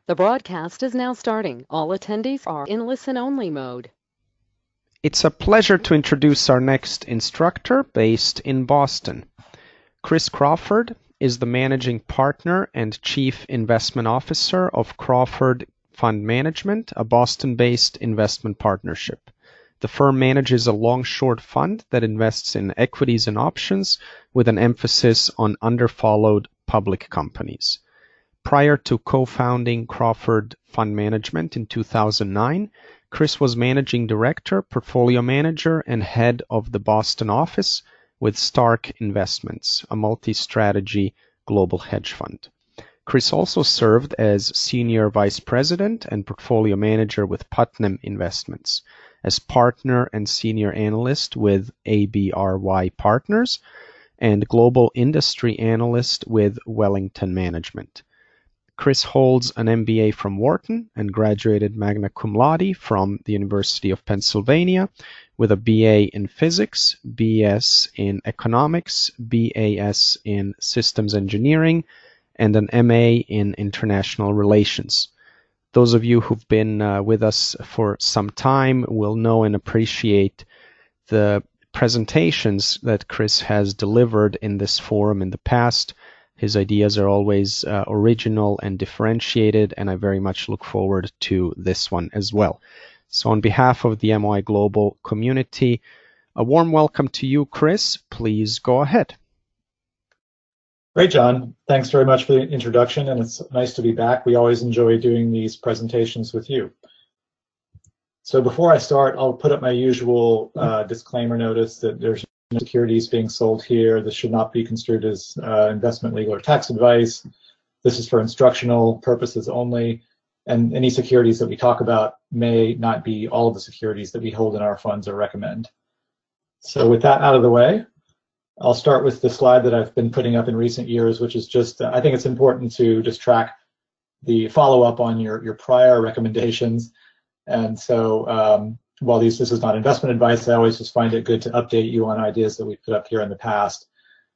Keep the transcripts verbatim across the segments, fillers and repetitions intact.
The broadcast is now starting. All attendees are in listen-only mode. It's a pleasure to introduce our next instructor based in Boston. Chris Crawford is the managing partner and chief investment officer of Crawford Fund Management, a Boston-based investment partnership. The firm manages a long-short fund that invests in equities and options with an emphasis on underfollowed public companies. Prior to co-founding Crawford Fund Management in two thousand nine, Chris was managing director, portfolio manager, and head of the Boston office with Stark Investments, a multi-strategy global hedge fund. Chris also served as senior vice president and portfolio manager with Putnam Investments, as partner and senior analyst with A B R Y Partners, and global industry analyst with Wellington Management. Chris holds an M B A from Wharton and graduated magna cum laude from the University of Pennsylvania with a B A in physics, B S in economics, B A S in systems engineering, and an M A in international relations. Those of you who've been uh, with us for some time will know and appreciate the presentations that Chris has delivered in this forum in the past. His ideas are always uh, original and differentiated, and I very much look forward to this one as well. So on behalf of the M O I Global community, a warm welcome to you, Chris. Please go ahead. Great, John. Thanks very much for the introduction, and it's nice to be back. We always enjoy doing these presentations with you. So before I start, I'll put up my usual uh, disclaimer notice that there's no securities being sold here. This should not be construed as uh, investment, legal, or tax advice. This is for instructional purposes only, and any securities that we talk about may not be all of the securities that we hold in our funds or recommend. So with that out of the way, I'll start with the slide that I've been putting up in recent years, which is just, uh, I think it's important to just track the follow-up on your, your prior recommendations. And so um, while these, this is not investment advice, I always just find it good to update you on ideas that we put up here in the past.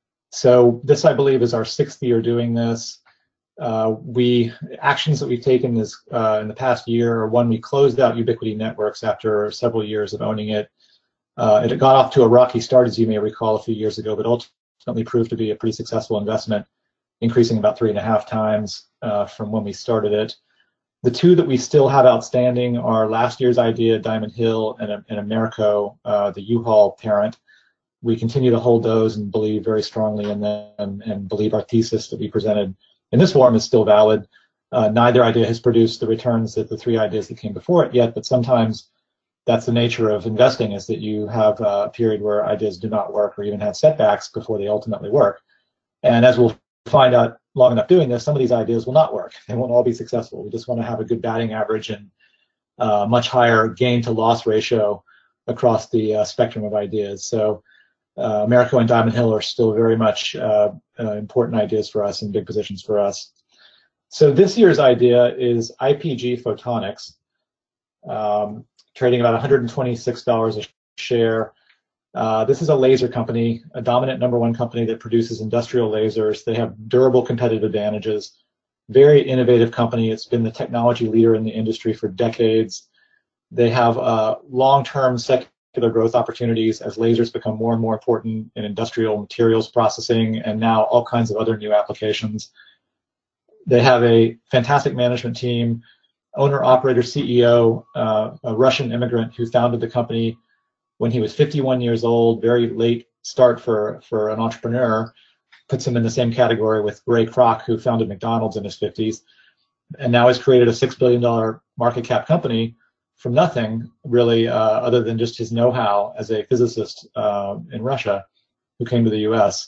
So this, I believe, is our sixth year doing this. Uh, we actions that we've taken this uh, in the past year are one, we closed out Ubiquity Networks after several years of owning it. Uh, it got off to a rocky start, as you may recall, a few years ago, but ultimately proved to be a pretty successful investment, increasing about three and a half times uh, from when we started it. The two that we still have outstanding are last year's idea, Diamond Hill and, and Americo, uh, the U-Haul parent. We continue to hold those and believe very strongly in them, and, and believe our thesis that we presented in this forum is still valid. Uh, neither idea has produced the returns that the three ideas that came before it yet, but sometimes that's the nature of investing, is that you have a period where ideas do not work or even have setbacks before they ultimately work. And as we'll find out long enough doing this, some of these ideas will not work. They won't all be successful. We just want to have a good batting average and uh, much higher gain to loss ratio across the uh, spectrum of ideas. So uh, Americo and Diamond Hill are still very much uh, uh, important ideas for us and big positions for us. So this year's idea is I P G Photonics, um, trading about one hundred twenty-six dollars a share. Uh, this is a laser company, a dominant number one company that produces industrial lasers. They have durable competitive advantages, very innovative company. It's been the technology leader in the industry for decades. They have uh, long-term secular growth opportunities as lasers become more and more important in industrial materials processing and now all kinds of other new applications. They have a fantastic management team, owner, operator, C E O, uh, a Russian immigrant who founded the company when he was fifty-one years old, very late start for, for an entrepreneur, puts him in the same category with Ray Kroc, who founded McDonald's in his fifties, and now has created a six billion dollar market cap company from nothing, really, uh, other than just his know-how as a physicist uh, in Russia who came to the U S.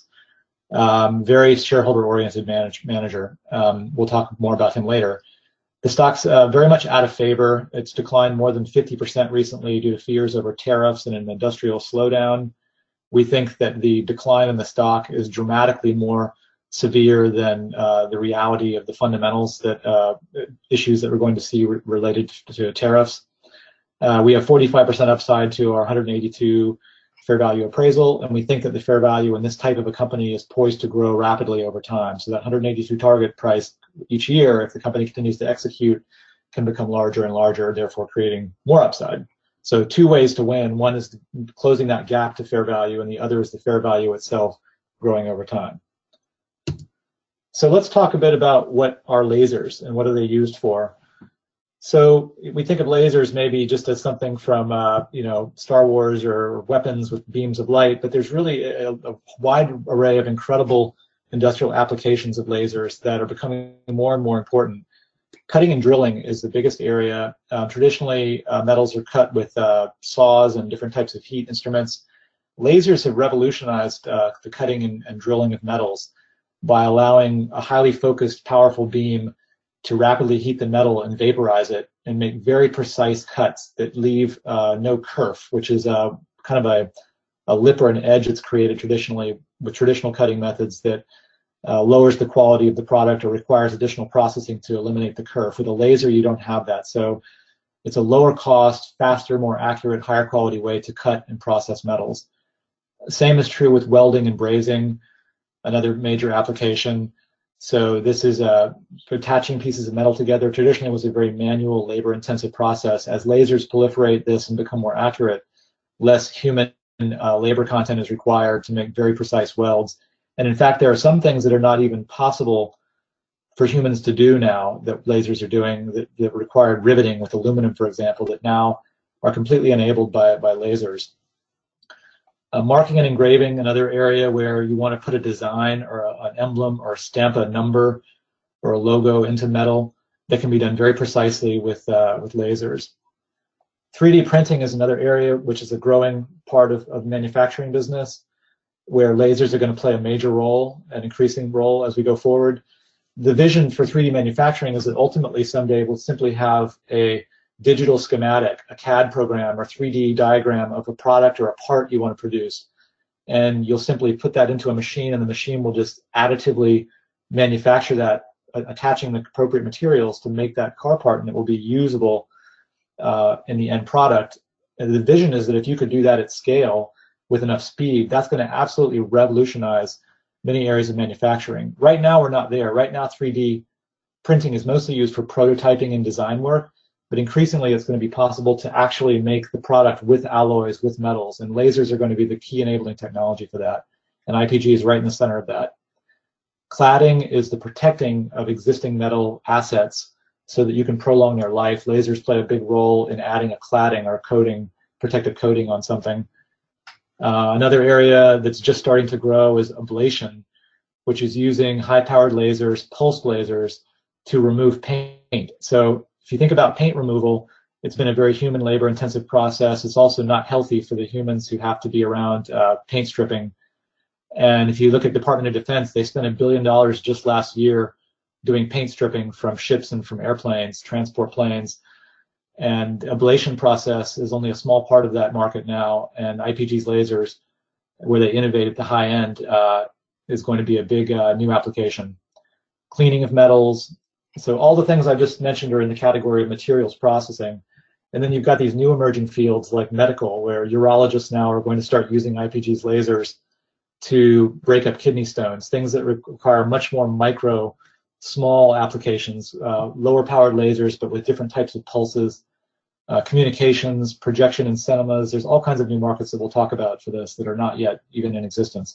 Um, very shareholder-oriented manage, manager. Um, we'll talk more about him later. The stock's uh, very much out of favor. It's declined more than fifty percent recently due to fears over tariffs and an industrial slowdown. We think that the decline in the stock is dramatically more severe than uh, the reality of the fundamentals that uh, issues that we're going to see re related to, to tariffs. Uh, we have forty-five percent upside to our one hundred eighty-two fair value appraisal, and we think that the fair value in this type of a company is poised to grow rapidly over time. So that one hundred eighty-two target price each year, if the company continues to execute, can become larger and larger, therefore creating more upside. So two ways to win. One is closing that gap to fair value, and the other is the fair value itself growing over time. So let's talk a bit about what are lasers and what are they used for. So we think of lasers maybe just as something from uh, you know, Star Wars or weapons with beams of light, but there's really a, a wide array of incredible industrial applications of lasers that are becoming more and more important. Cutting and drilling is the biggest area. Uh, traditionally, uh, metals are cut with uh, saws and different types of heat instruments. Lasers have revolutionized uh, the cutting and, and drilling of metals by allowing a highly focused, powerful beam to rapidly heat the metal and vaporize it and make very precise cuts that leave uh, no kerf, which is a, kind of a, a lip or an edge that's created traditionally with traditional cutting methods that Uh, lowers the quality of the product or requires additional processing to eliminate the kerf. With a laser, you don't have that. So it's a lower cost, faster, more accurate, higher quality way to cut and process metals. Same is true with welding and brazing, another major application. So this is uh, attaching pieces of metal together. Traditionally, it was a very manual, labor-intensive process. As lasers proliferate this and become more accurate, less human uh, labor content is required to make very precise welds. And in fact, there are some things that are not even possible for humans to do now that lasers are doing that, that required riveting with aluminum, for example, that now are completely enabled by, by lasers. Uh, marking and engraving, another area where you want to put a design or a, an emblem or stamp a number or a logo into metal that can be done very precisely with, uh, with lasers. three D printing is another area which is a growing part of, of manufacturing business, where lasers are going to play a major role, an increasing role as we go forward. The vision for three D manufacturing is that ultimately someday we'll simply have a digital schematic, a C A D program or three D diagram of a product or a part you want to produce. And you'll simply put that into a machine and the machine will just additively manufacture that, uh, attaching the appropriate materials to make that car part, and it will be usable uh, in the end product. And the vision is that if you could do that at scale, with enough speed, that's going to absolutely revolutionize many areas of manufacturing. Right now, we're not there. Right now, three D printing is mostly used for prototyping and design work, but increasingly it's going to be possible to actually make the product with alloys, with metals, and lasers are going to be the key enabling technology for that. And I P G is right in the center of that. Cladding is the protecting of existing metal assets so that you can prolong their life. Lasers play a big role in adding a cladding or a coating, protective coating on something. Uh, another area that's just starting to grow is ablation, which is using high-powered lasers, pulsed lasers, to remove paint. So if you think about paint removal, it's been a very human labor-intensive process. It's also not healthy for the humans who have to be around uh, paint stripping. And if you look at Department of Defense, they spent a billion dollars just last year doing paint stripping from ships and from airplanes, transport planes. And ablation process is only a small part of that market now, and I P G's lasers, where they innovate at the high end, uh, is going to be a big uh, new application. Cleaning of metals. So all the things I just mentioned are in the category of materials processing. And then you've got these new emerging fields like medical, where urologists now are going to start using I P G's lasers to break up kidney stones, things that require much more micro, small applications, uh, lower powered lasers, but with different types of pulses, uh, communications, projection in cinemas. There's all kinds of new markets that we'll talk about for this that are not yet even in existence.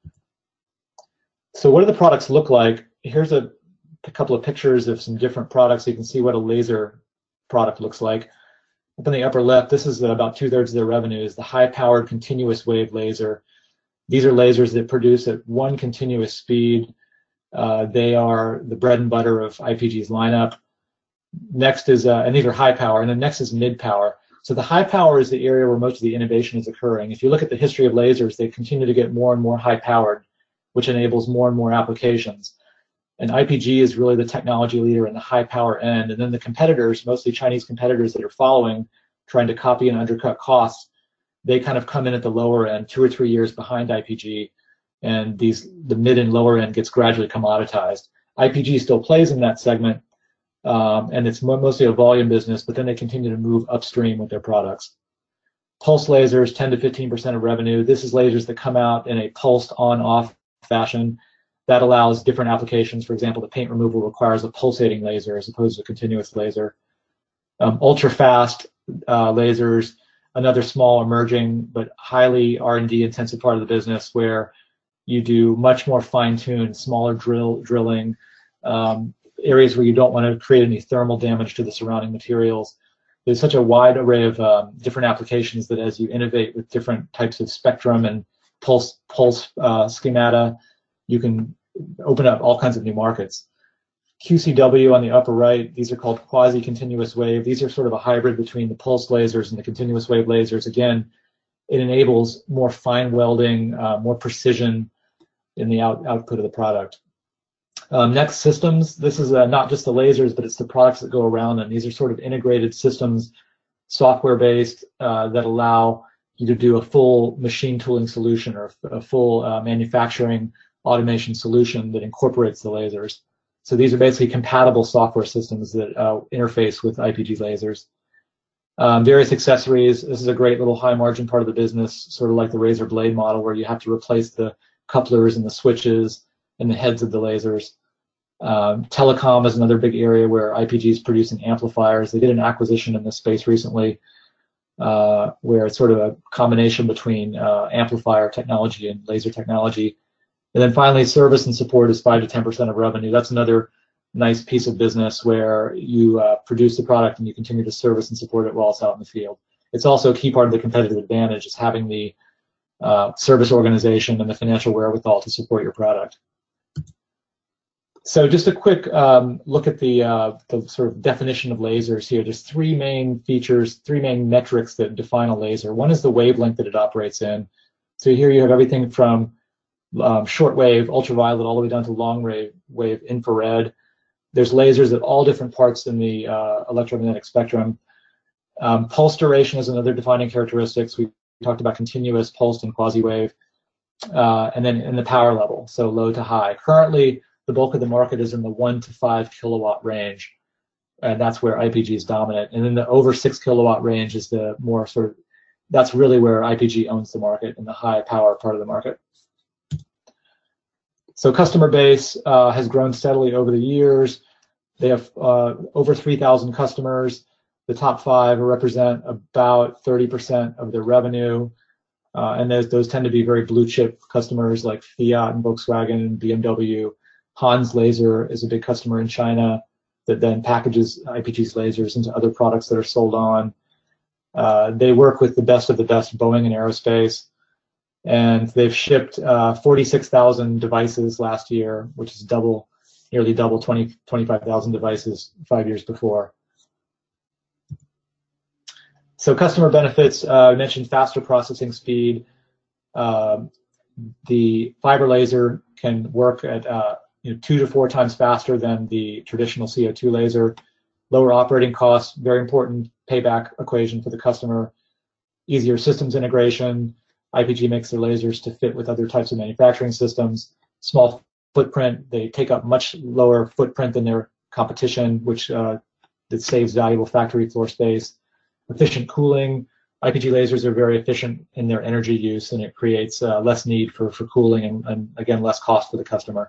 So what do the products look like? Here's a, a couple of pictures of some different products so you can see what a laser product looks like. Up in the upper left, this is about two-thirds of their revenue, is the high-powered continuous wave laser. These are lasers that produce at one continuous speed. Uh, they are the bread and butter of I P G's lineup. Next is, uh, and these are high power, and then next is mid power. So the high power is the area where most of the innovation is occurring. If you look at the history of lasers, they continue to get more and more high powered, which enables more and more applications. And I P G is really the technology leader in the high power end. And then the competitors, mostly Chinese competitors that are following, trying to copy and undercut costs, they kind of come in at the lower end, two or three years behind I P G. And these the mid and lower end gets gradually commoditized. I P G still plays in that segment, um, and it's mostly a volume business, but then they continue to move upstream with their products. Pulse lasers, ten to fifteen percent of revenue. This is lasers that come out in a pulsed on-off fashion. That allows different applications. For example, the paint removal requires a pulsating laser as opposed to a continuous laser. Um, ultra-fast uh, lasers, another small emerging but highly R and D intensive part of the business where you do much more fine-tuned, smaller drill drilling, um, areas where you don't want to create any thermal damage to the surrounding materials. There's such a wide array of um, different applications that as you innovate with different types of spectrum and pulse, pulse uh, schemata, you can open up all kinds of new markets. Q C W on the upper right, these are called quasi-continuous wave. These are sort of a hybrid between the pulse lasers and the continuous wave lasers. Again, it enables more fine welding, uh, more precision in the out, output of the product. Um, next, systems. This is uh, not just the lasers, but it's the products that go around them. These are sort of integrated systems, software-based, uh, that allow you to do a full machine tooling solution or a full uh, manufacturing automation solution that incorporates the lasers. So these are basically compatible software systems that uh, interface with I P G lasers. Um, various accessories. This is a great little high margin part of the business, sort of like the razor blade model where you have to replace the couplers and the switches and the heads of the lasers. Um, telecom is another big area where I P G is producing amplifiers. They did an acquisition in this space recently uh, where it's sort of a combination between uh, amplifier technology and laser technology. And then finally, service and support is five to ten percent of revenue. That's another nice piece of business where you uh, produce the product and you continue to service and support it while it's out in the field. It's also a key part of the competitive advantage is having the uh, service organization and the financial wherewithal to support your product. So just a quick um, look at the, uh, the sort of definition of lasers here. There's three main features, three main metrics that define a laser. One is the wavelength that it operates in. So here you have everything from um, shortwave, ultraviolet, all the way down to long wave, wave infrared. There's lasers at all different parts in the uh, electromagnetic spectrum. Um, pulse duration is another defining characteristic. We talked about continuous, pulsed, and quasi-wave. Uh, and then in the power level, so low to high. Currently, the bulk of the market is in the one to five kilowatt range, and that's where I P G is dominant. And then the over six kilowatt range is the more sort of, that's really where I P G owns the market in the high power part of the market. So customer base uh, has grown steadily over the years. They have uh, over three thousand customers. The top five represent about thirty percent of their revenue. Uh, and those, those tend to be very blue chip customers like Fiat and Volkswagen and B M W. Hans Laser is a big customer in China that then packages I P G's lasers into other products that are sold on. Uh, they work with the best of the best, Boeing and Aerospace. And they've shipped uh, forty-six thousand devices last year, which is double, nearly double twenty, twenty-five thousand devices five years before. So customer benefits, uh, I mentioned faster processing speed. Uh, the fiber laser can work at uh, you know, two to four times faster than the traditional C O two laser. Lower operating costs, very important payback equation for the customer. Easier systems integration. I P G makes their lasers to fit with other types of manufacturing systems. Small footprint, they take up much lower footprint than their competition, which uh, that saves valuable factory floor space. Efficient cooling, I P G lasers are very efficient in their energy use, and it creates uh, less need for, for cooling and, and, again, less cost for the customer.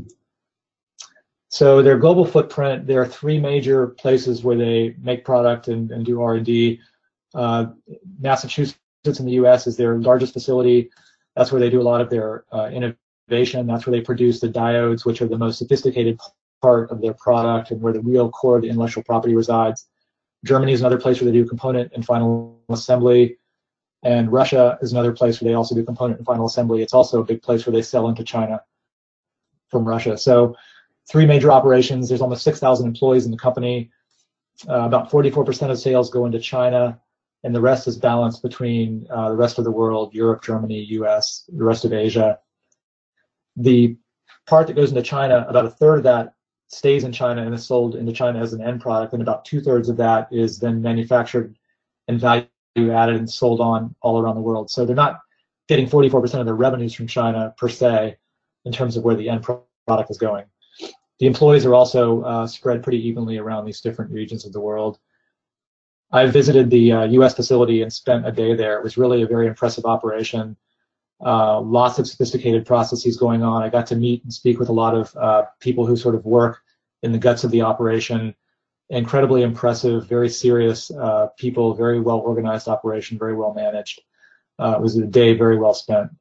So their global footprint, there are three major places where they make product and, and do R and D. Uh, Massachusetts in the U S is their largest facility. That's where they do a lot of their uh, innovation. That's where they produce the diodes, which are the most sophisticated part of their product and where the real core of the intellectual property resides. Germany is another place where they do component and final assembly. And Russia is another place where they also do component and final assembly. It's also a big place where they sell into China from Russia. So three major operations. There's almost six thousand employees in the company. Uh, about forty-four percent of sales go into China, and the rest is balanced between uh, the rest of the world, Europe, Germany, U S, the rest of Asia. The part that goes into China, about a third of that stays in China and is sold into China as an end product, and about two-thirds of that is then manufactured and value added and sold on all around the world. So they're not getting forty-four percent of their revenues from China per se in terms of where the end product is going. The employees are also uh, spread pretty evenly around these different regions of the world. I visited the uh, U S facility and spent a day there. It was really a very impressive operation. Uh, lots of sophisticated processes going on. I got to meet and speak with a lot of uh, people who sort of work in the guts of the operation. Incredibly impressive, very serious uh, people, very well organized operation, very well managed. Uh, it was a day very well spent.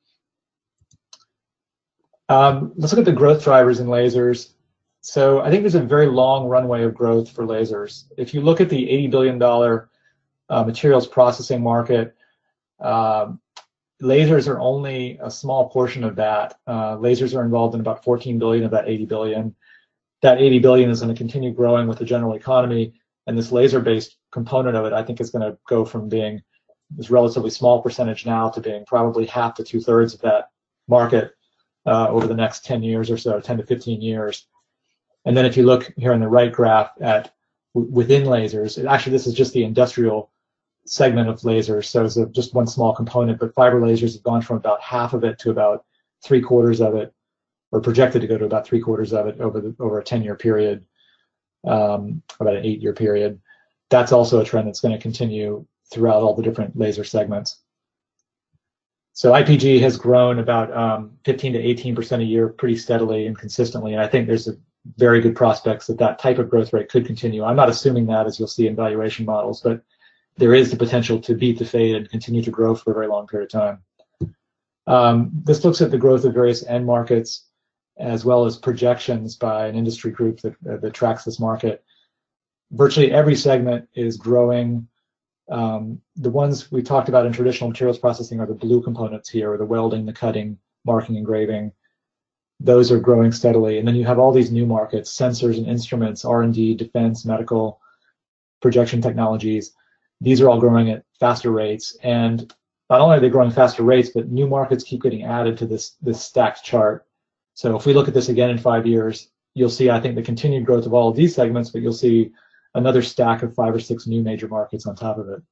Um, let's look at the growth drivers in lasers. So I think there's a very long runway of growth for lasers. If you look at the eighty billion dollars uh, materials processing market, uh, lasers are only a small portion of that. Uh, lasers are involved in about fourteen billion of that eighty billion. That eighty billion is going to continue growing with the general economy, and this laser-based component of it, I think, is going to go from being this relatively small percentage now to being probably half to two-thirds of that market uh, over the next ten years or so, ten to fifteen years. And then if you look here on the right graph at within lasers, actually this is just the industrial segment of lasers, so it's a, just one small component, but fiber lasers have gone from about half of it to about three quarters of it, or projected to go to about three quarters of it over the, over a ten-year period, um, about an eight-year period. That's also a trend that's going to continue throughout all the different laser segments. So I P G has grown about um, fifteen to eighteen percent a year pretty steadily and consistently, and I think there's a very good prospects that that type of growth rate could continue. I'm not assuming that, as you'll see in valuation models, but there is the potential to beat the fade and continue to grow for a very long period of time. Um, this looks at the growth of various end markets, as well as projections by an industry group that, uh, that tracks this market. Virtually every segment is growing. Um, the ones we talked about in traditional materials processing are the blue components here, or the welding, the cutting, marking, engraving. Those are growing steadily. And then you have all these new markets, sensors and instruments, R and D, defense, medical, projection technologies. These are all growing at faster rates. And not only are they growing faster rates, but new markets keep getting added to this, this stacked chart. So if we look at this again in five years, you'll see, I think, the continued growth of all of these segments, but you'll see another stack of five or six new major markets on top of it.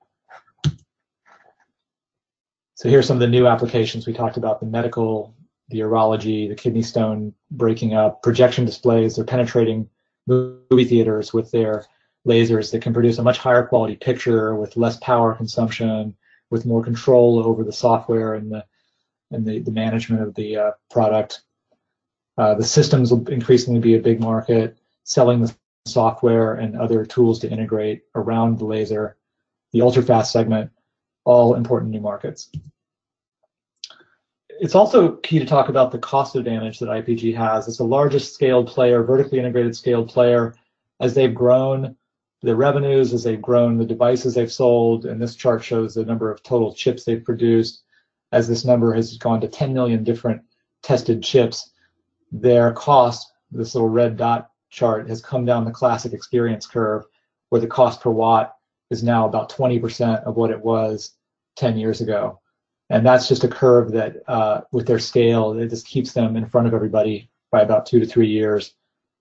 So here's some of the new applications. We talked about the medical, the urology, the kidney stone breaking up, projection displays. They're penetrating movie theaters with their lasers that can produce a much higher quality picture with less power consumption, with more control over the software and the and the, the management of the uh, product. Uh, the systems will increasingly be a big market, selling the software and other tools to integrate around the laser. The ultra-fast segment, all important new markets. It's also key to talk about the cost advantage that I P G has. It's the largest scaled player, vertically integrated scaled player. As they've grown their revenues, as they've grown the devices they've sold, and this chart shows the number of total chips they've produced. As this number has gone to ten million different tested chips, their cost, this little red dot chart, has come down the classic experience curve, where the cost per watt is now about twenty percent of what it was ten years ago. And that's just a curve that, uh, with their scale, it just keeps them in front of everybody by about two to three years.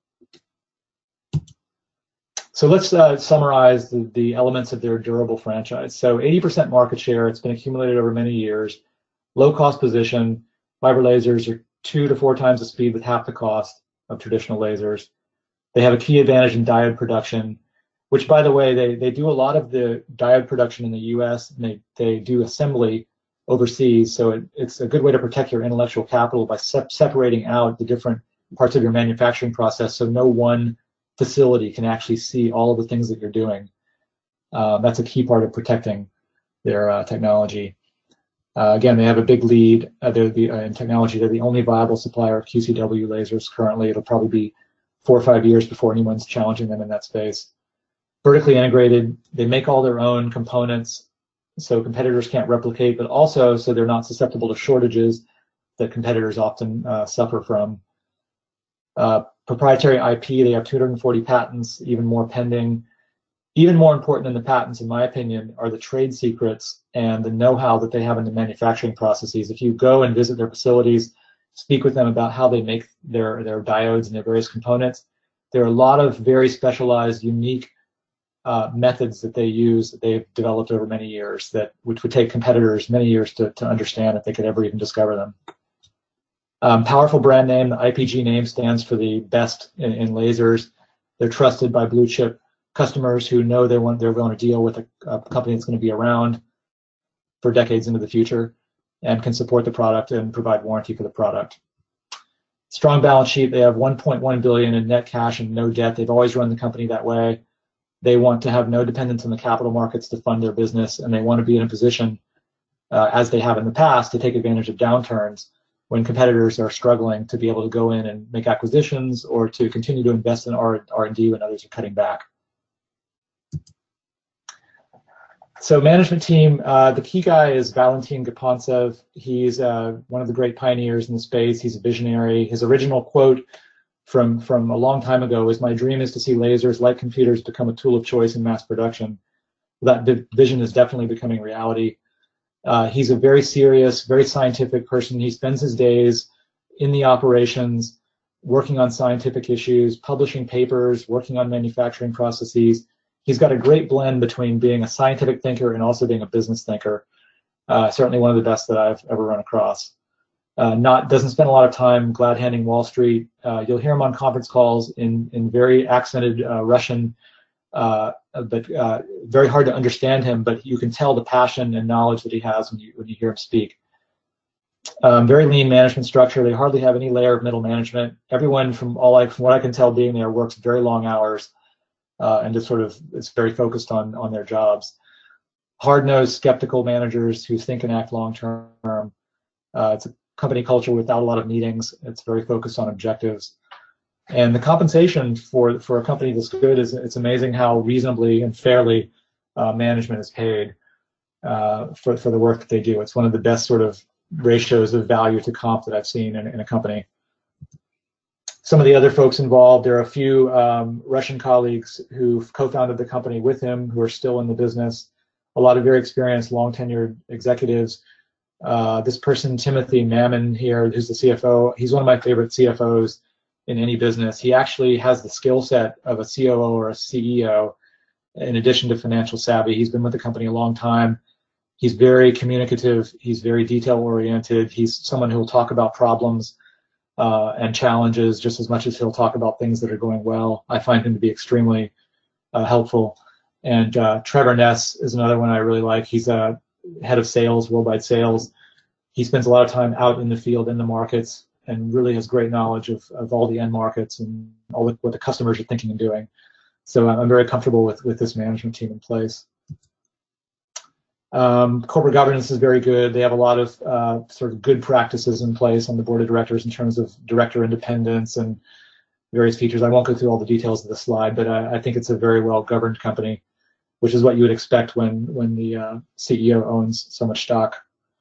So let's uh, summarize the, the elements of their durable franchise. So eighty percent market share, it's been accumulated over many years. Low cost position, fiber lasers are two to four times the speed with half the cost of traditional lasers. They have a key advantage in diode production, which, by the way, they, they do a lot of the diode production in the U S, and they, they do assembly overseas. So it, it's a good way to protect your intellectual capital by se separating out the different parts of your manufacturing process, so no one facility can actually see all of the things that you're doing. Uh, that's a key part of protecting their uh, technology. Uh, again, they have a big lead uh, they're the, uh, in technology. They're the only viable supplier of Q C W lasers currently. It'll probably be four or five years before anyone's challenging them in that space. Vertically integrated, they make all their own components, so competitors can't replicate, but also so they're not susceptible to shortages that competitors often uh, suffer from. Uh, proprietary I P, they have two hundred forty patents, even more pending. Even more important than the patents, in my opinion, are the trade secrets and the know-how that they have in the manufacturing processes. If you go and visit their facilities, speak with them about how they make their, their diodes and their various components, there are a lot of very specialized, unique uh, methods that they use that they've developed over many years, that which would take competitors many years to, to understand if they could ever even discover them. Um, powerful brand name, the I P G name stands for the best in, in lasers. They're trusted by blue chip customers who know they want, they're going to deal with a, a company that's going to be around for decades into the future. and can support the product and provide warranty for the product. Strong balance sheet. They have one point one billion dollars in net cash and no debt. They've always run the company that way. They want to have no dependence on the capital markets to fund their business, and they want to be in a position, uh, as they have in the past, to take advantage of downturns when competitors are struggling, to be able to go in and make acquisitions or to continue to invest in R and D when others are cutting back. So management team, uh, the key guy is Valentin Gapontsev. He's uh, one of the great pioneers in the space. He's a visionary. His original quote from, from a long time ago was, "My dream is to see lasers like computers become a tool of choice in mass production." That vision is definitely becoming reality. Uh, he's a very serious, very scientific person. He spends his days in the operations, working on scientific issues, publishing papers, working on manufacturing processes. He's got a great blend between being a scientific thinker and also being a business thinker. Uh, certainly one of the best that I've ever run across. Uh, not doesn't spend a lot of time glad-handing Wall Street. Uh, you'll hear him on conference calls in in very accented uh, Russian, uh, but uh, very hard to understand him. But you can tell the passion and knowledge that he has when you when you hear him speak. Um, very lean management structure. They hardly have any layer of middle management. Everyone, from all I from what I can tell, being there, works very long hours. Uh, and just sort of is very focused on on their jobs. Hard-nosed, skeptical managers who think and act long-term. Uh, it's a company culture without a lot of meetings. It's very focused on objectives. And the compensation for for a company this good is, it's amazing how reasonably and fairly uh, management is paid uh, for for the work that they do. It's one of the best sort of ratios of value to comp that I've seen in, in a company. Some of the other folks involved, there are a few um, Russian colleagues who've co-founded the company with him who are still in the business. A lot of very experienced, long-tenured executives. Uh, this person, Timothy Mammon here, who's the C F O, he's one of my favorite C F Os in any business. He actually has the skill set of a C O O or a C E O in addition to financial savvy. He's been with the company a long time. He's very communicative. He's very detail-oriented. He's someone who will talk about problems Uh, and challenges just as much as he'll talk about things that are going well. I find him to be extremely uh, helpful. And uh, Trevor Ness is another one I really like. He's a head of sales, worldwide sales. He spends a lot of time out in the field, in the markets, and really has great knowledge of, of all the end markets and all the, what the customers are thinking and doing. So I'm very comfortable with, with this management team in place. Um, corporate governance is very good. They have a lot of uh, sort of good practices in place on the board of directors in terms of director independence and various features. I won't go through all the details of the slide, but I, I think it's a very well-governed company, which is what you would expect when when the uh, C E O owns so much stock.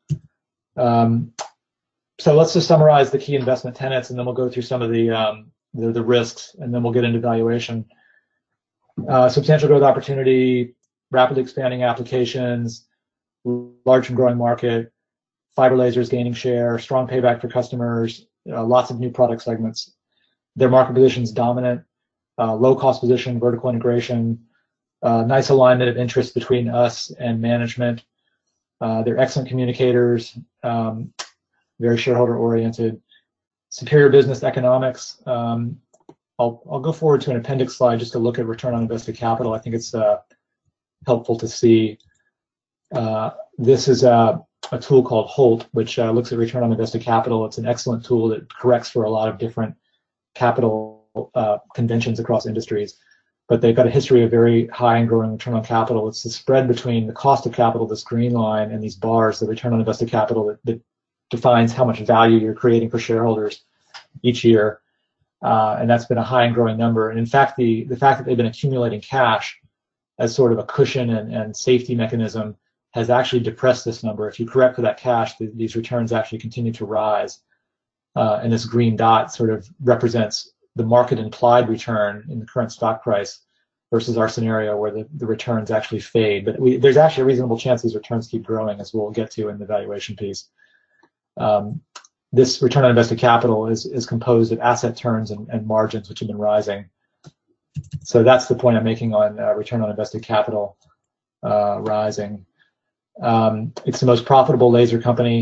Um, so let's just summarize the key investment tenets, and then we'll go through some of the um, the, the risks, and then we'll get into valuation. Uh, substantial growth opportunity, rapidly expanding applications, large and growing market, fiber lasers gaining share, strong payback for customers, uh, lots of new product segments. Their market position is dominant, uh, low cost position, vertical integration, uh, nice alignment of interest between us and management. Uh, they're excellent communicators, um, very shareholder oriented, superior business economics. Um, I'll, I'll go forward to an appendix slide just to look at return on invested capital. I think it's uh, helpful to see. Uh, this is a, a tool called Holt, which uh, looks at return on invested capital. It's an excellent tool that corrects for a lot of different capital uh, conventions across industries. But they've got a history of very high and growing return on capital. It's the spread between the cost of capital, this green line, and these bars, the return on invested capital, that, that defines how much value you're creating for shareholders each year. Uh, and that's been a high and growing number. And in fact, the, the fact that they've been accumulating cash as sort of a cushion and, and safety mechanism has actually depressed this number. If you correct for that cash, the, these returns actually continue to rise. Uh, and this green dot sort of represents the market implied return in the current stock price versus our scenario where the, the returns actually fade. But we, there's actually a reasonable chance these returns keep growing, as we'll get to in the valuation piece. Um, this return on invested capital is, is composed of asset turns and, and margins, which have been rising. So that's the point I'm making on uh, return on invested capital uh, rising. Um, it's the most profitable laser company,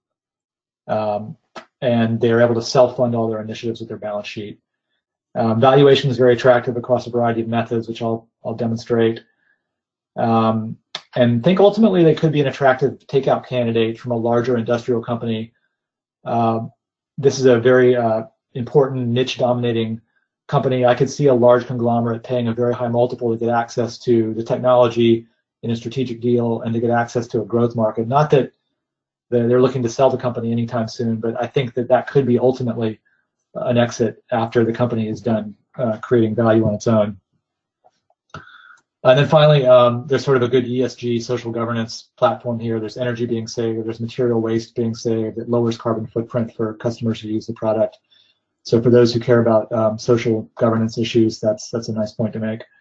um, and they're able to self-fund all their initiatives with their balance sheet. Um, valuation is very attractive across a variety of methods, which I'll, I'll demonstrate. Um, and think ultimately they could be an attractive takeout candidate from a larger industrial company. Uh, this is a very uh, important niche-dominating company. I could see a large conglomerate paying a very high multiple to get access to the technology in a strategic deal and to get access to a growth market. Not that they're looking to sell the company anytime soon, but I think that that could be ultimately an exit after the company is done uh, creating value on its own. And then finally, um, there's sort of a good E S G social governance platform here. There's energy being saved, there's material waste being saved, it lowers carbon footprint for customers who use the product. So for those who care about um, social governance issues, that's that's a nice point to make.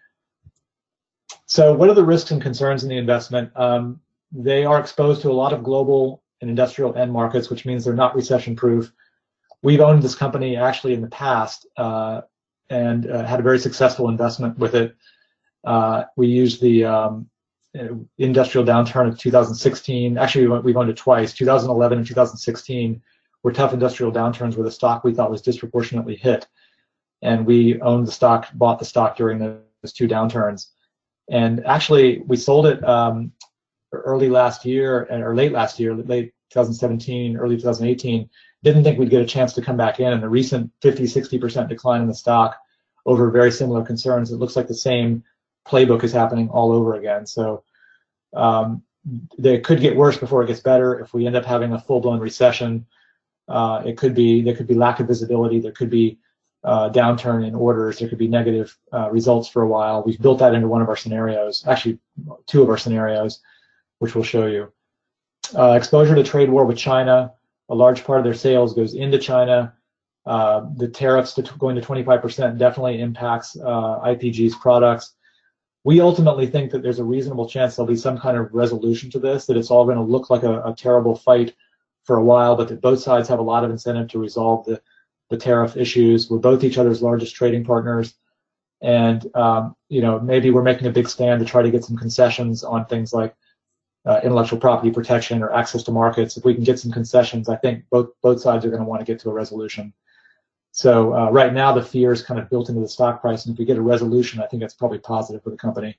So what are the risks and concerns in the investment? Um, they are exposed to a lot of global and industrial end markets, which means they're not recession proof. We've owned this company actually in the past uh, and uh, had a very successful investment with it. Uh, we used the um, industrial downturn of two thousand sixteen. Actually, we've owned it twice. two thousand eleven and two thousand sixteen were tough industrial downturns where the stock we thought was disproportionately hit. And we owned the stock, bought the stock during those two downturns. And actually, we sold it um, early last year, or late last year, late twenty seventeen, early two thousand eighteen. Didn't think we'd get a chance to come back in. And the recent fifty, sixty percent decline in the stock over very similar concerns, it looks like the same playbook is happening all over again. So um, they could get worse before it gets better. If we end up having a full-blown recession, uh, it could be there could be lack of visibility. There could be uh, downturn in orders. There could be negative uh, results for a while. We've built that into one of our scenarios, actually two of our scenarios, which we'll show you. Uh, exposure to trade war with China. A large part of their sales goes into China. Uh, the tariffs to going to twenty-five percent definitely impacts uh, I P G's products. We ultimately think that there's a reasonable chance there'll be some kind of resolution to this, that it's all going to look like a, a terrible fight for a while, but that both sides have a lot of incentive to resolve the, the tariff issues. We're both each other's largest trading partners, and um, you know, maybe we're making a big stand to try to get some concessions on things like uh, intellectual property protection or access to markets. If we can get some concessions, I think both both sides are going to want to get to a resolution. So uh, right now, the fear is kind of built into the stock price, and if we get a resolution, I think that's probably positive for the company.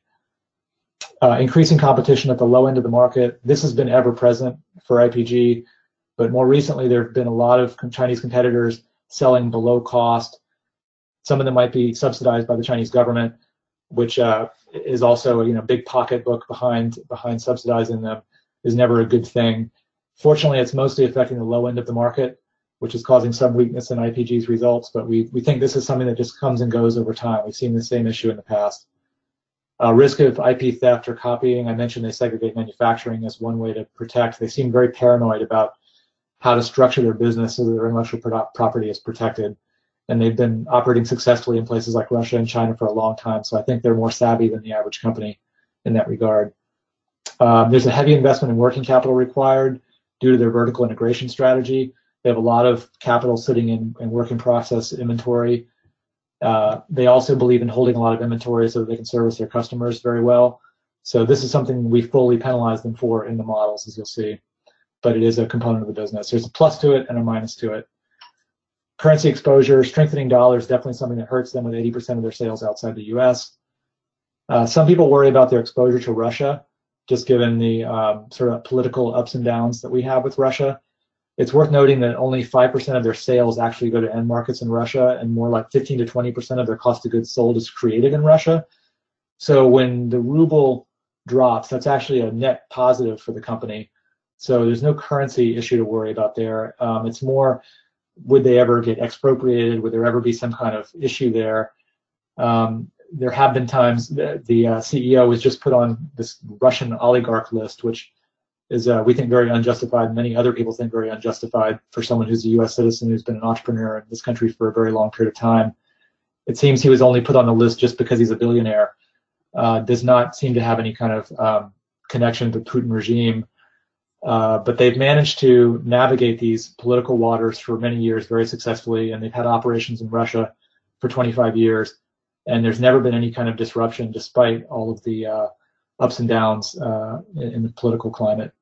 Uh, increasing competition at the low end of the market. This has been ever present for I P G, but more recently, there have been a lot of Chinese competitors selling below cost. Some of them might be subsidized by the Chinese government, which uh, is also, you know, big pocketbook behind behind subsidizing them is never a good thing. Fortunately, it's mostly affecting the low end of the market, which is causing some weakness in I P G's results, but we, we think this is something that just comes and goes over time. We've seen the same issue in the past. Uh, risk of I P theft or copying. I mentioned they segregate manufacturing as one way to protect. They seem very paranoid about how to structure their business so that their intellectual property is protected. And they've been operating successfully in places like Russia and China for a long time, so I think they're more savvy than the average company in that regard. Um, there's a heavy investment in working capital required due to their vertical integration strategy. They have a lot of capital sitting in, in work in process inventory. Uh, they also believe in holding a lot of inventory so that they can service their customers very well. So this is something we fully penalize them for in the models, as you'll see. But it is a component of the business. There's a plus to it and a minus to it. Currency exposure, strengthening dollar is definitely something that hurts them with eighty percent of their sales outside the U S. Uh, some people worry about their exposure to Russia, just given the um, sort of political ups and downs that we have with Russia. It's worth noting that only five percent of their sales actually go to end markets in Russia, and more like fifteen to twenty percent of their cost of goods sold is created in Russia. So when the ruble drops, that's actually a net positive for the company. So there's no currency issue to worry about there. Um, it's more, would they ever get expropriated? Would there ever be some kind of issue there? Um, there have been times that the uh, C E O was just put on this Russian oligarch list, which is, uh, we think, very unjustified. Many other people think very unjustified for someone who's a U S citizen who's been an entrepreneur in this country for a very long period of time. It seems he was only put on the list just because he's a billionaire. Uh, does not seem to have any kind of um, connection to the Putin regime. Uh, but they've managed to navigate these political waters for many years very successfully, and they've had operations in Russia for twenty-five years, and there's never been any kind of disruption despite all of the uh, ups and downs uh, in, in the political climate.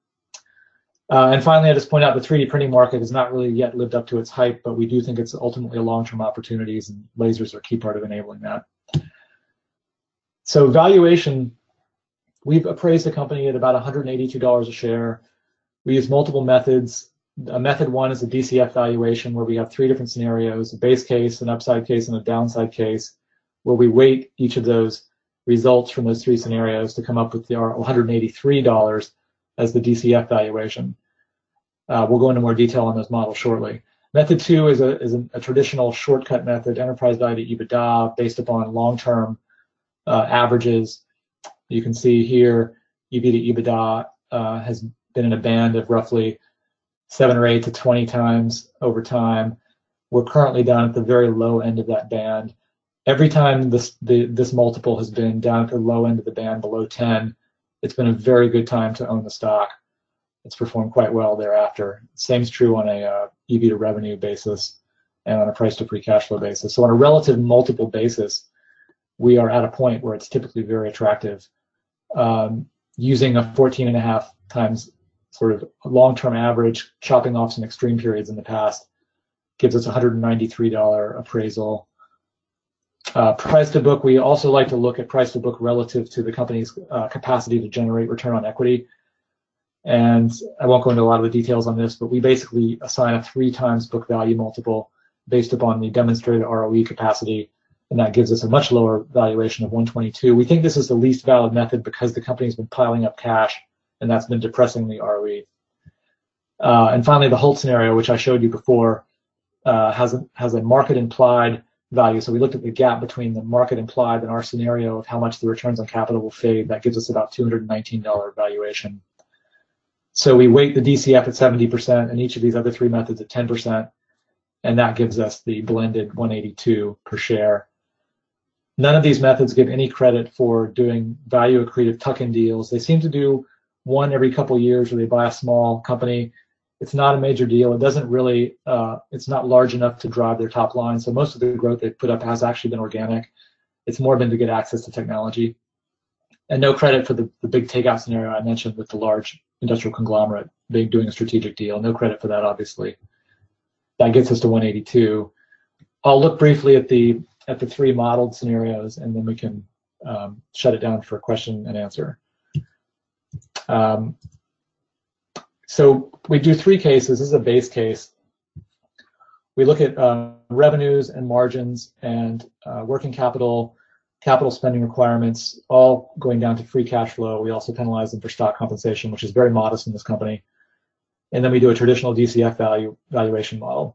Uh, and finally, I just point out the three D printing market has not really yet lived up to its hype, but we do think it's ultimately a long-term opportunities, and lasers are a key part of enabling that. So valuation we've appraised the company at about one hundred eighty-two dollars a share. We use multiple methods. Uh, method one is a D C F valuation, where we have three different scenarios: a base case, an upside case, and a downside case, where we weight each of those results from those three scenarios to come up with the one hundred eighty-three dollars as the D C F valuation. Uh, we'll go into more detail on those models shortly. Method two is a, is a, a traditional shortcut method, enterprise value to EBITDA, based upon long-term uh, averages. You can see here, E V to EBITDA uh, has been in a band of roughly seven or eight to twenty times over time. We're currently down at the very low end of that band. Every time this the, this multiple has been down at the low end of the band, below ten, it's been a very good time to own the stock. It's performed quite well thereafter. Same's true on a uh, E V to revenue basis and on a price to free cash flow basis. So on a relative multiple basis, we are at a point where it's typically very attractive. Um, using a fourteen and a half times sort of long-term average, chopping off some extreme periods in the past, gives us a one hundred ninety-three dollars appraisal. Uh, price to book, we also like to look at price to book relative to the company's uh, capacity to generate return on equity. And I won't go into a lot of the details on this, but we basically assign a three times book value multiple based upon the demonstrated R O E capacity, and that gives us a much lower valuation of one twenty-two. We think this is the least valid method because the company's been piling up cash, and that's been depressing the R O E. Uh, and finally, the Holt scenario, which I showed you before, uh, has a, has a market implied value. So we looked at the gap between the market implied and our scenario of how much the returns on capital will fade. That gives us about two hundred nineteen dollars valuation. So we weight the D C F at seventy percent and each of these other three methods at ten percent, and that gives us the blended one eighty-two per share. None of these methods give any credit for doing value accretive tuck-in deals. They seem to do one every couple of years where they buy a small company. It's not a major deal. It doesn't really, uh, it's not large enough to drive their top line. So most of the growth they've put up has actually been organic. It's more been to get access to technology. And no credit for the, the big takeout scenario I mentioned with the large industrial conglomerate being doing a strategic deal. No credit for that, obviously. That gets us to one eighty-two. I'll look briefly at the at the three modeled scenarios, and then we can um, shut it down for a question and answer. Um, so we do three cases. This is a base case. We look at uh, revenues and margins and uh, working capital, capital spending requirements, all going down to free cash flow. We also penalize them for stock compensation, which is very modest in this company. And then we do a traditional D C F value valuation model.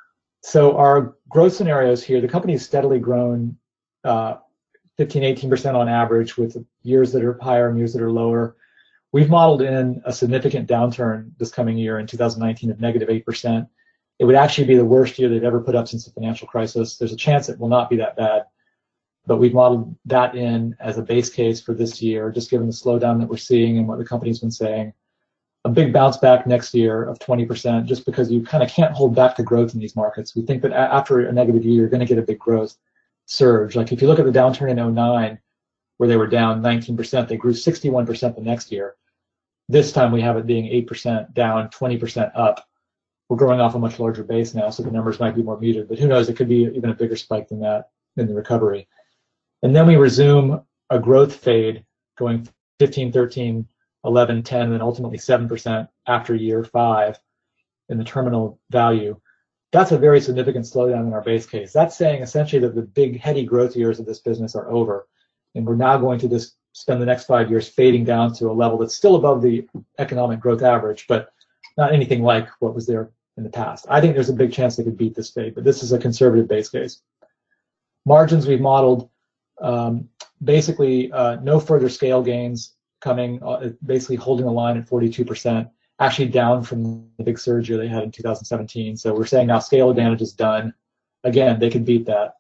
So our growth scenarios here, the company has steadily grown uh, fifteen, eighteen percent on average, with years that are higher and years that are lower. We've modeled in a significant downturn this coming year in two thousand nineteen of negative eight percent. It would actually be the worst year they've ever put up since the financial crisis. There's a chance it will not be that bad, but we've modeled that in as a base case for this year, just given the slowdown that we're seeing and what the company's been saying. A big bounce back next year of twenty percent, just because you kind of can't hold back the growth in these markets. We think that after a negative year, you're going to get a big growth surge. Like if you look at the downturn in oh nine, where they were down nineteen percent, they grew sixty-one percent the next year. This time we have it being eight percent down, twenty percent up. We're growing off a much larger base now, so the numbers might be more muted, but who knows, it could be even a bigger spike than that in the recovery. And then we resume a growth fade going fifteen, thirteen, eleven, ten, and then ultimately seven percent after year five in the terminal value. That's a very significant slowdown in our base case. That's saying essentially that the big heady growth years of this business are over, and we're now going to just spend the next five years fading down to a level that's still above the economic growth average, but not anything like what was there in the past. I think there's a big chance they could beat this fade, but this is a conservative base case. Margins we've modeled, um, basically uh, no further scale gains coming, uh, basically holding the line at forty-two percent, actually down from the big surge year they had in two thousand seventeen. So we're saying now scale advantage is done. Again, they could beat that.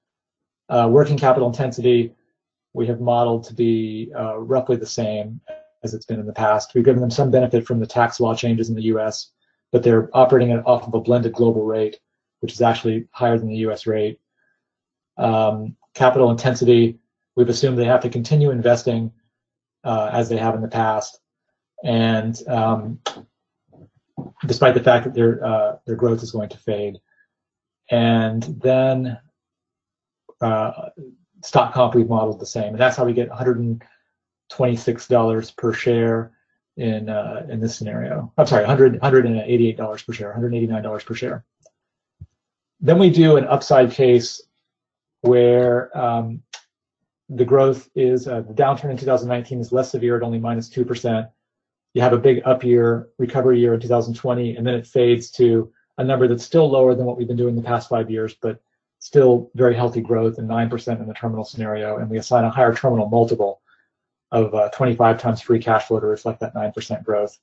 Uh, working capital intensity, we have modeled to be uh, roughly the same as it's been in the past. We've given them some benefit from the tax law changes in the U S, but they're operating at off of a blended global rate, which is actually higher than the U S rate. Um, capital intensity, we've assumed they have to continue investing uh, as they have in the past, and um, despite the fact that their uh, their growth is going to fade. And then uh, stock comp we've modeled the same, and that's how we get one hundred twenty-six dollars per share in uh, in this scenario. I'm sorry, one hundred eighty-eight dollars per share, one hundred eighty-nine dollars per share. Then we do an upside case where um, the growth is, uh, the downturn in two thousand nineteen is less severe at only minus two percent. You have a big up year, recovery year in two thousand twenty, and then it fades to a number that's still lower than what we've been doing the past five years, but still very healthy growth and nine percent in the terminal scenario. And we assign a higher terminal multiple of uh, twenty-five times free cash flow to reflect that nine percent growth.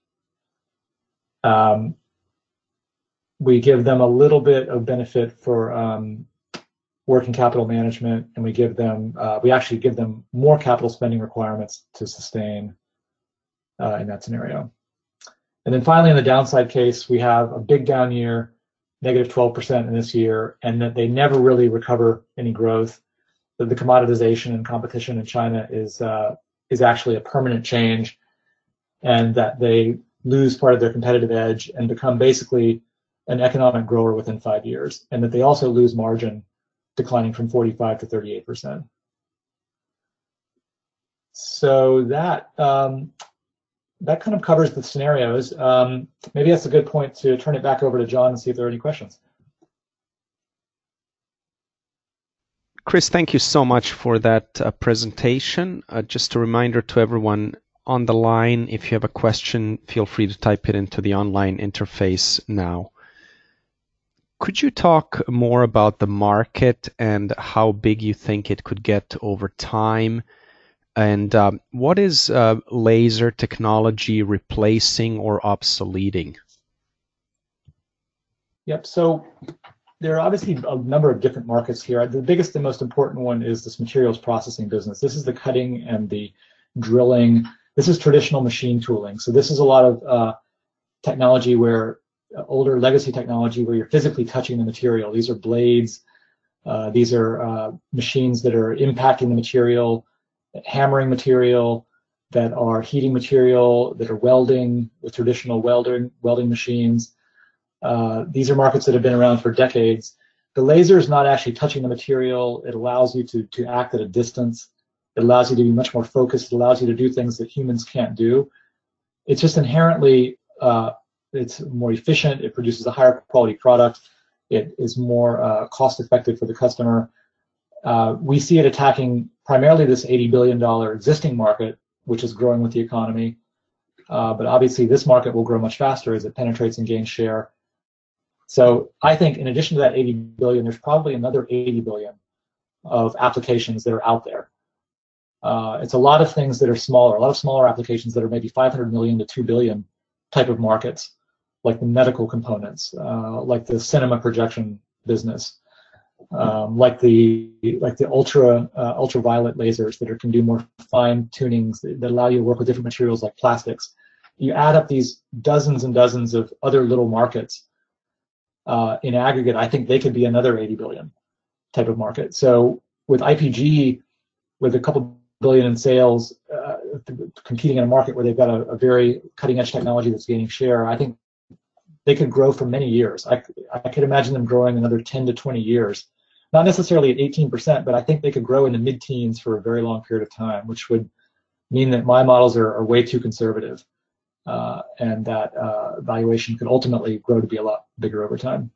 Um, we give them a little bit of benefit for um, working capital management, and we give them, uh, we actually give them more capital spending requirements to sustain uh, in that scenario. And then finally, in the downside case, we have a big down year, negative twelve percent in this year, and that they never really recover any growth. That the commoditization and competition in China is uh, is actually a permanent change, and that they lose part of their competitive edge and become basically an economic grower within five years, and that they also lose margin, declining from forty-five to thirty-eight percent. So that um, that kind of covers the scenarios. Um, maybe that's a good point to turn it back over to John and see if there are any questions. Chris, thank you so much for that uh, presentation. Uh, just a reminder to everyone on the line, if you have a question, feel free to type it into the online interface now. Could you talk more about the market and how big you think it could get over time? And um, what is uh, laser technology replacing or obsoleting? Yep, so there are obviously a number of different markets here. The biggest and most important one is this materials processing business. This is the cutting and the drilling. This is traditional machine tooling. So this is a lot of uh, technology where uh, older legacy technology where you're physically touching the material. These are blades. Uh, these are uh, machines that are impacting the material, hammering material, that are heating material, that are welding with traditional welding, welding machines. Uh, these are markets that have been around for decades. The laser is not actually touching the material. It allows you to, to act at a distance. It allows you to be much more focused. It allows you to do things that humans can't do. It's just inherently, uh, it's more efficient. It produces a higher quality product. It is more uh, cost effective for the customer. Uh, we see it attacking primarily this eighty billion dollars existing market, which is growing with the economy. Uh, but obviously this market will grow much faster as it penetrates and gains share. So I think in addition to that eighty billion, there's probably another eighty billion of applications that are out there. Uh, it's a lot of things that are smaller, a lot of smaller applications that are maybe five hundred million to two billion type of markets, like the medical components, uh, like the cinema projection business, um, like the like the ultra uh, ultraviolet lasers that are, can do more fine tunings that, that allow you to work with different materials like plastics. You add up these dozens and dozens of other little markets. Uh, in aggregate, I think they could be another eighty billion type of market. So with I P G, with a couple billion in sales, uh, competing in a market where they've got a, a very cutting edge technology that's gaining share, I think they could grow for many years. I, I could imagine them growing another ten to twenty years. Not necessarily at eighteen percent, but I think they could grow in the mid-teens for a very long period of time, which would mean that my models are, are way too conservative. Uh, and that uh, valuation could ultimately grow to be a lot bigger over time.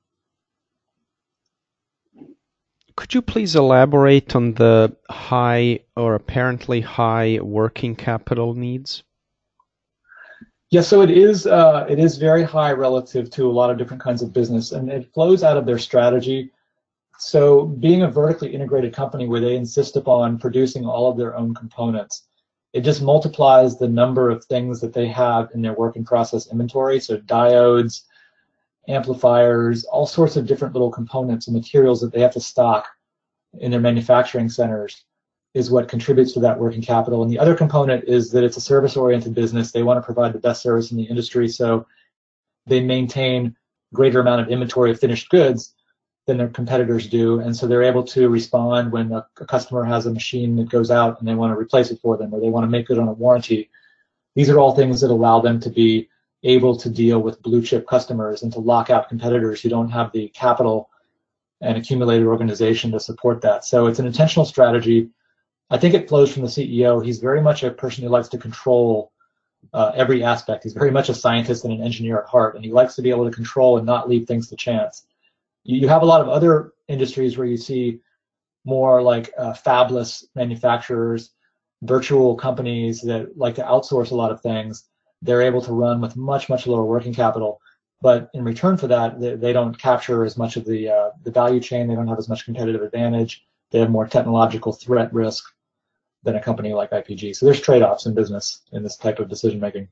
Could you please elaborate on the high or apparently high working capital needs? Yeah, so it is uh, it is very high relative to a lot of different kinds of business, and it flows out of their strategy. So being a vertically integrated company where they insist upon producing all of their own components, it just multiplies the number of things that they have in their work in process inventory. So diodes, amplifiers, all sorts of different little components and materials that they have to stock in their manufacturing centers is what contributes to that working capital. And the other component is that it's a service-oriented business. They want to provide the best service in the industry, so they maintain greater amount of inventory of finished goods than their competitors do, and so they're able to respond when a, a customer has a machine that goes out and they want to replace it for them, or they want to make it on a warranty. These are all things that allow them to be able to deal with blue chip customers and to lock out competitors who don't have the capital and accumulated organization to support that. So it's an intentional strategy. I think it flows from the C E O. He's very much a person who likes to control uh, every aspect. He's very much a scientist and an engineer at heart, and he likes to be able to control and not leave things to chance. You, you have a lot of other industries where you see more like uh, fabless manufacturers, virtual companies that like to outsource a lot of things. They're able to run with much, much lower working capital. But in return for that, they, they don't capture as much of the, uh, the value chain. They don't have as much competitive advantage. They have more technological threat risk than a company like I P G. So there's trade-offs in business in this type of decision making.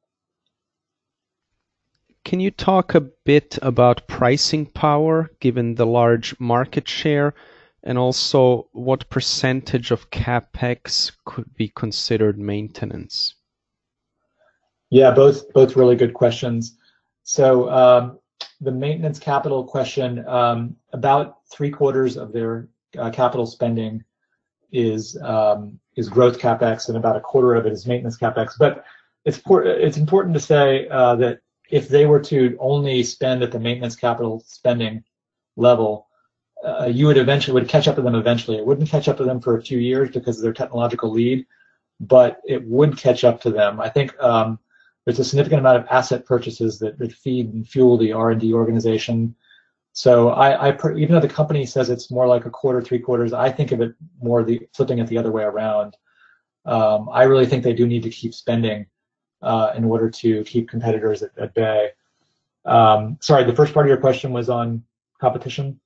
Can you talk a bit about pricing power given the large market share, and also what percentage of CapEx could be considered maintenance? Yeah, both both really good questions. So um, the maintenance capital question, um, about three quarters of their uh, capital spending is um, is growth CapEx, and about a quarter of it is maintenance CapEx. But it's it's important to say uh, that if they were to only spend at the maintenance capital spending level, uh, you would eventually would catch up to them eventually. It wouldn't catch up to them for a few years because of their technological lead, but it would catch up to them. I think um, there's a significant amount of asset purchases that, that feed and fuel the R and D organization. So I, I per, even though the company says it's more like a quarter, three quarters, I think of it more the flipping it the other way around. Um, I really think they do need to keep spending uh, in order to keep competitors at, at bay. Um, sorry, the first part of your question was on competition.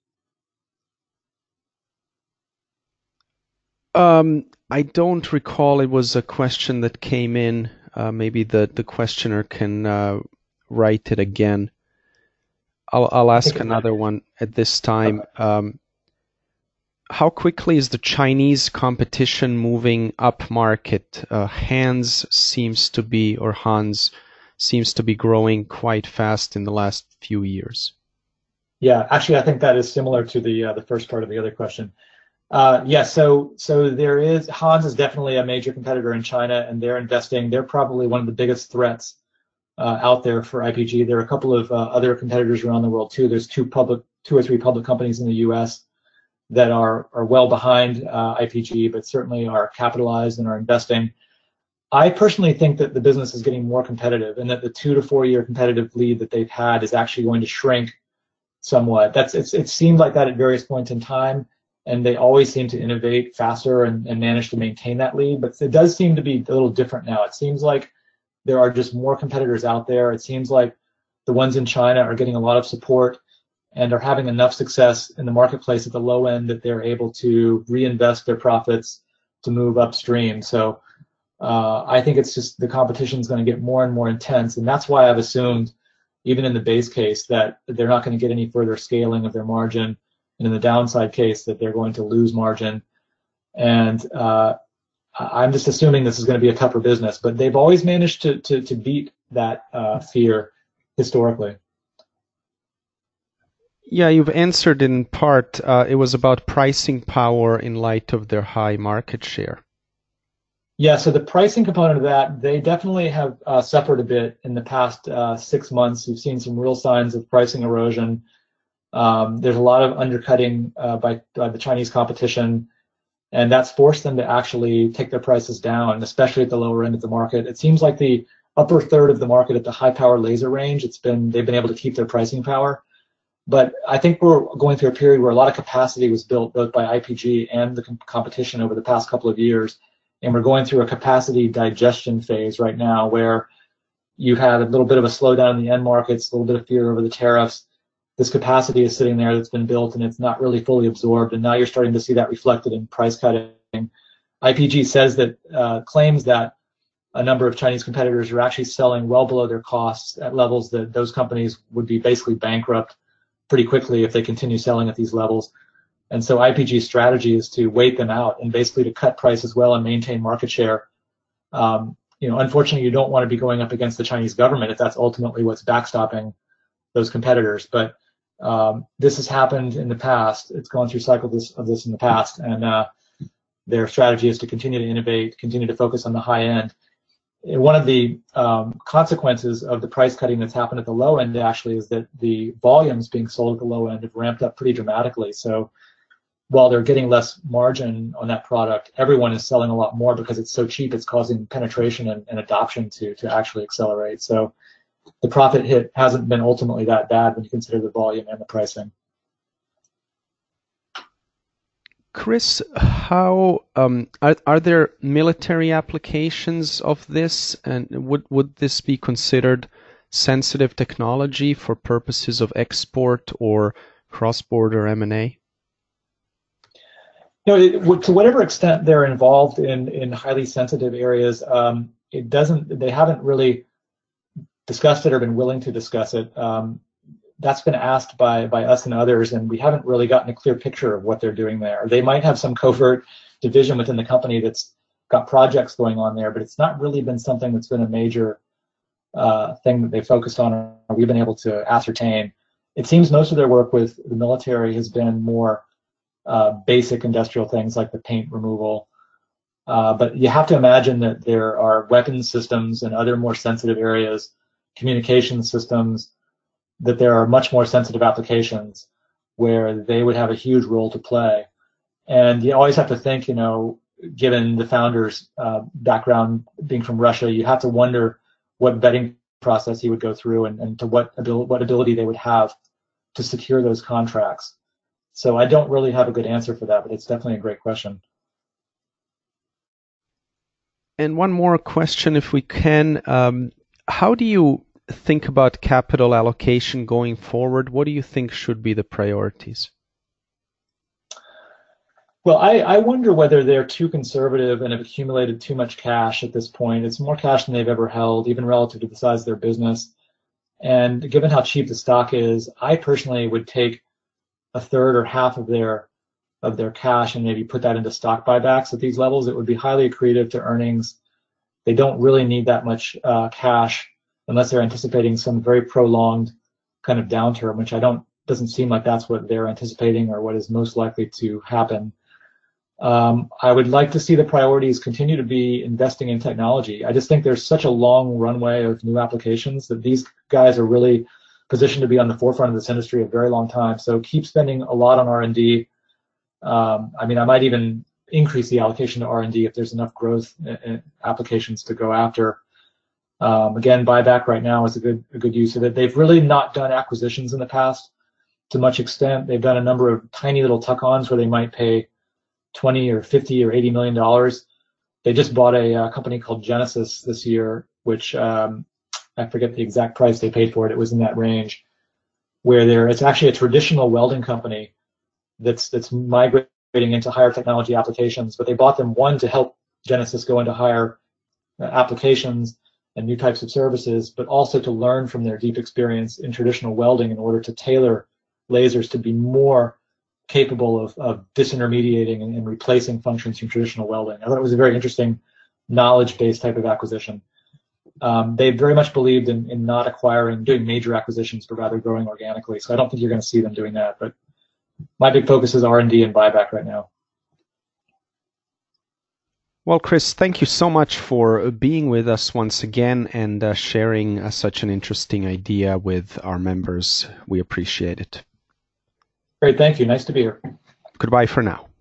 Um, I don't recall. It was a question that came in. Uh, maybe the, the questioner can uh, write it again. I'll, I'll ask another one at this time. Um, how quickly is the Chinese competition moving up market? Uh, Hans seems to be, or Hans seems to be growing quite fast in the last few years. Yeah, actually, I think that is similar to the uh, the first part of the other question. Uh, yeah, so so there is Hans is definitely a major competitor in China, and they're investing. They're probably one of the biggest threats uh, out there for I P G. There are a couple of uh, other competitors around the world too. There's two public, two or three public companies in the U S that are are well behind uh, I P G, but certainly are capitalized and are investing. I personally think that the business is getting more competitive, and that the two to four year competitive lead that they've had is actually going to shrink somewhat. That's it's it seemed like that at various points in time, and they always seem to innovate faster and, and manage to maintain that lead. But it does seem to be a little different now. It seems like there are just more competitors out there. It seems like the ones in China are getting a lot of support and are having enough success in the marketplace at the low end that they're able to reinvest their profits to move upstream. So uh, I think it's just the competition is going to get more and more intense, and that's why I've assumed, even in the base case, that they're not going to get any further scaling of their margin, and in the downside case that they're going to lose margin. And uh, I'm just assuming this is going to be a tougher business, but they've always managed to to, to beat that uh, fear historically. Yeah, you've answered in part. Uh, it was about pricing power in light of their high market share. Yeah, so the pricing component of that, they definitely have uh, suffered a bit in the past uh, six months. You've seen some real signs of pricing erosion. Um, there's a lot of undercutting uh, by, by the Chinese competition, and that's forced them to actually take their prices down, especially at the lower end of the market. It seems like the upper third of the market at the high power laser range, it's been they've been able to keep their pricing power. But I think we're going through a period where a lot of capacity was built both by I P G and the com competition over the past couple of years. And we're going through a capacity digestion phase right now where you had a little bit of a slowdown in the end markets, a little bit of fear over the tariffs. This capacity is sitting there that's been built and it's not really fully absorbed. And now you're starting to see that reflected in price cutting. I P G says that, uh, claims that a number of Chinese competitors are actually selling well below their costs at levels that those companies would be basically bankrupt pretty quickly if they continue selling at these levels. And so I P G's strategy is to wait them out and basically to cut price as well and maintain market share. Um, you know, unfortunately, you don't want to be going up against the Chinese government if that's ultimately what's backstopping those competitors. But um, this has happened in the past. It's gone through cycles of this in the past, and uh, their strategy is to continue to innovate, continue to focus on the high end. And one of the um, consequences of the price cutting that's happened at the low end actually is that the volumes being sold at the low end have ramped up pretty dramatically. So while they're getting less margin on that product, everyone is selling a lot more because it's so cheap. It's causing penetration and, and adoption to to actually accelerate. So the profit hit hasn't been ultimately that bad when you consider the volume and the pricing. Chris, how um, are are there military applications of this, and would would this be considered sensitive technology for purposes of export or cross-border M and A? No, it, to whatever extent they're involved in in highly sensitive areas, um, it doesn't. They haven't really discussed it or been willing to discuss it. Um, that's been asked by by us and others, and we haven't really gotten a clear picture of what they're doing there. They might have some covert division within the company that's got projects going on there, but it's not really been something that's been a major uh, thing that they focused on or we've been able to ascertain. It seems most of their work with the military has been more uh, basic industrial things like the paint removal. Uh, but you have to imagine that there are weapons systems and other more sensitive areas, communication systems, that there are much more sensitive applications where they would have a huge role to play. And you always have to think, you know, given the founder's uh, background being from Russia, you have to wonder what vetting process he would go through and, and to what, abil- what ability they would have to secure those contracts. So I don't really have a good answer for that, but it's definitely a great question. And one more question, if we can. Um, how do you think about capital allocation going forward? What do you think should be the priorities? Well, I, I wonder whether they're too conservative and have accumulated too much cash at this point. It's more cash than they've ever held, even relative to the size of their business. And given how cheap the stock is, I personally would take a third or half of their of their cash and maybe put that into stock buybacks at these levels. It would be highly accretive to earnings. They don't really need that much uh, cash unless they're anticipating some very prolonged kind of downturn, which I don't, doesn't seem like that's what they're anticipating or what is most likely to happen. Um, I would like to see the priorities continue to be investing in technology. I just think there's such a long runway of new applications that these guys are really positioned to be on the forefront of this industry a very long time. So keep spending a lot on R and D. Um, I mean, I might even increase the allocation to R and D if there's enough growth in applications to go after. Um, again, buyback right now is a good a good use of it. They've really not done acquisitions in the past to much extent. They've done a number of tiny little tuck-ons where they might pay twenty or fifty or eighty million dollars. They just bought a, a company called Genesis this year, which um, I forget the exact price they paid for it. It was in that range, where they're it's actually a traditional welding company that's that's migrating into higher technology applications. But they bought them, one, to help Genesis go into higher uh, applications and new types of services, but also to learn from their deep experience in traditional welding in order to tailor lasers to be more capable of, of disintermediating and, and replacing functions from traditional welding. I thought it was a very interesting knowledge-based type of acquisition. Um, they very much believed in, in not acquiring, doing major acquisitions, but rather growing organically. So I don't think you're going to see them doing that. But my big focus is R and D and buyback right now. Well, Chris, thank you so much for being with us once again and uh, sharing uh, such an interesting idea with our members. We appreciate it. Great, thank you. Nice to be here. Goodbye for now.